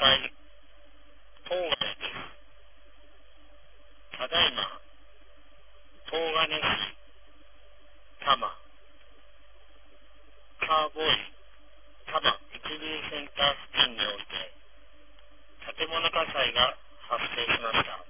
災、当該です。ただいま、東金市、多摩、カーボーイ、多摩物流センター付近において、建物火災が発生しました。